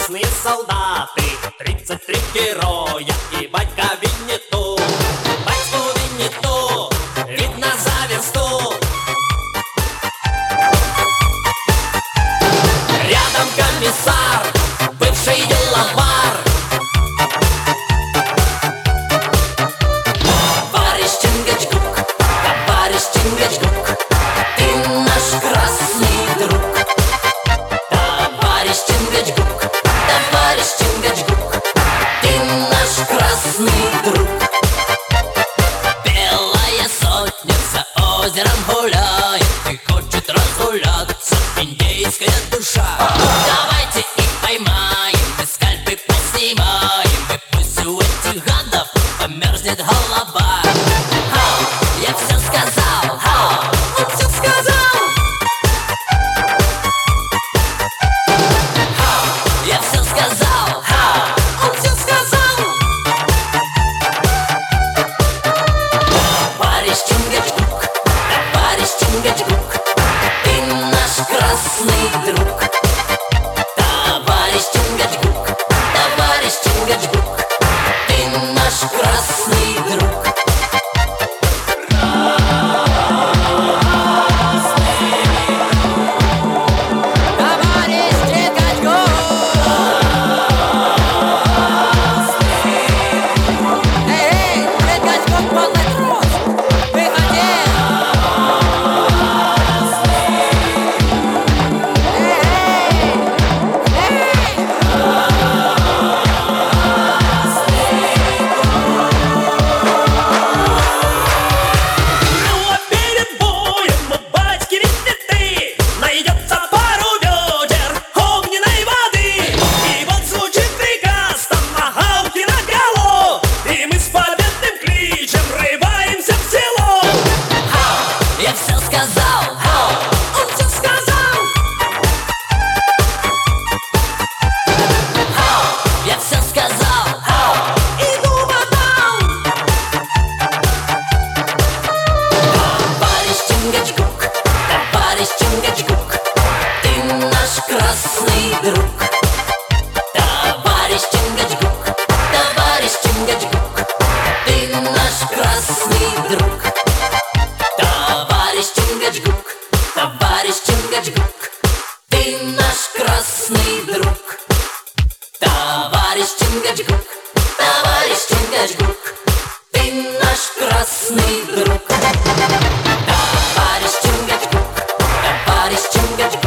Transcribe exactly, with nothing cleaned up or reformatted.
красные солдаты, тридцать три героя и батька Винни-Ту. Батьку Винни-Ту видно за версту. Рядом комиссар, бывший деловар. Товарищ Чингачгук, товарищ Чингачгук, ты наш красный друг. Товарищ Чингачгук, товарищ Чингачгук, ты наш красный друг. Белая сотня за озером гуляет и хочет разгуляться индейская душа. Давайте их поймаем, и скальпы поснимаем, и пусть у этих гадов померзнет голова. Хау, я все сказал, хау, он все сказал. Хау, я все сказал, хау, он все сказал. Товарищ Чингачгук, товарищ Чингачгук, ты наш красный друг. Товарищ Чингачгук, товарищ Чингачгук, ты наш красный друг. Я все сказал, хау, он все сказал. Хау, я все сказал, хау, иду потом. Товарищ Чингачгук, товарищ Чингачгук, ты наш красный друг. Товарищ Чингачгук, товарищ Чингачгук, ты наш красный друг. Товарищ Чингачгук, товарищ Чингачгук, ты наш красный друг. Товарищ Чингачгук, товарищ Чингачгук, ты наш красный друг. Товарищ Чингачгук, товарищ Чингачгук.